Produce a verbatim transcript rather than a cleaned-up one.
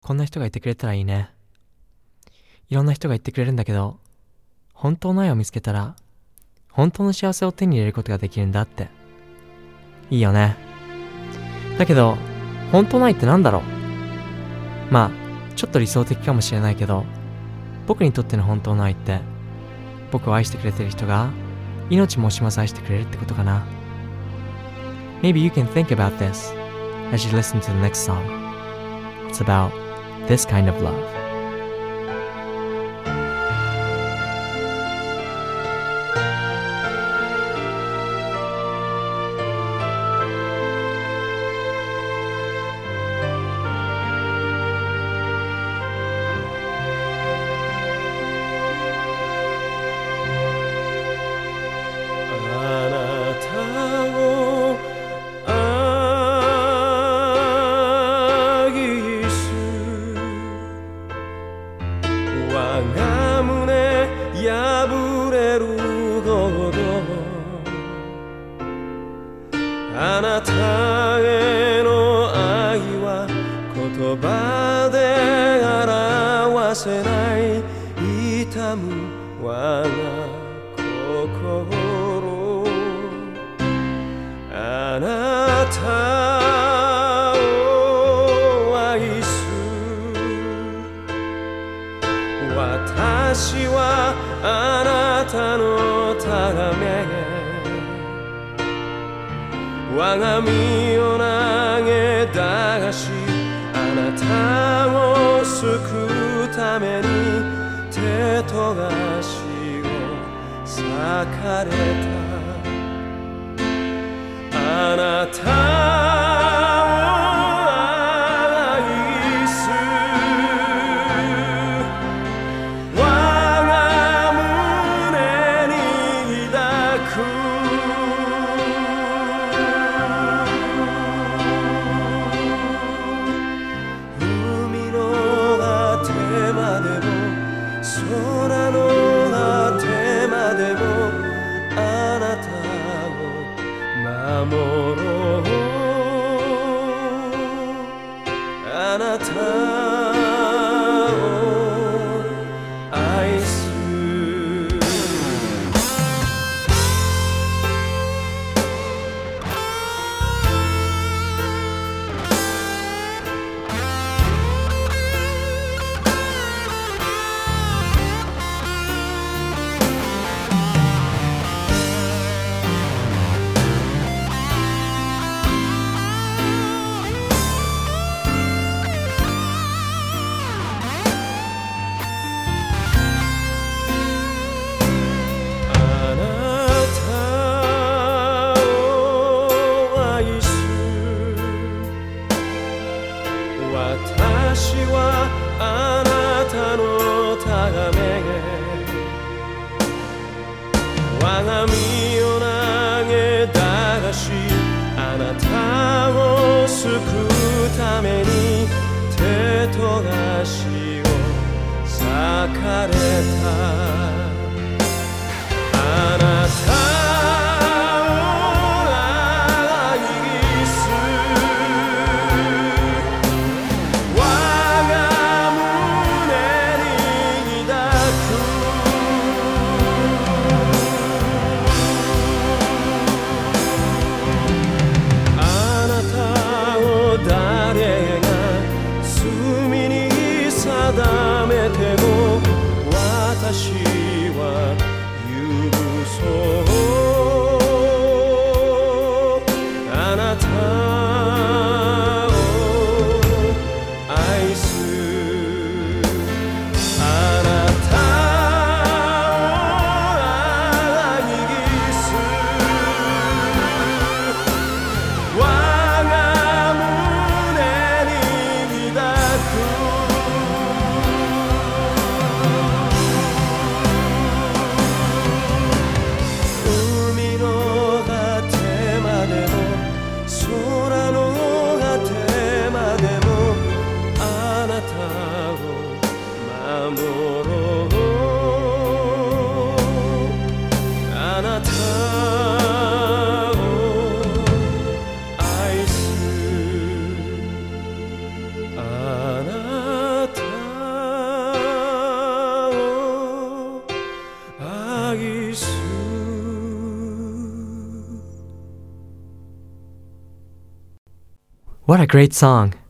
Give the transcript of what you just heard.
こんな人がいてくれたらいいね。いろんな人が言ってくれるんだけど、本当の愛を見つけたら本当の幸せを手に入れることができるんだって。いいよね。だけど本当の愛ってなんだろう。まあちょっと理想的かもしれないけど、僕にとっての本当の愛って僕を愛してくれてる人が命も惜しまず愛してくれるってことかな。 Maybe you can think about this as you listen to the next song. It's about this kind of love. あなたへの愛は言葉で表せない痛む我が心。あなたを愛す私はあなたのため我が身を投げ出し、あなたを救うために手と足を裂かれた。あなた空の果てまでもあなたを守ろう。あなたを愛す私はあなたのため我が身を投げ出し、あなたを救うために手と足を裂かれた。あなた定めても私 What a great song!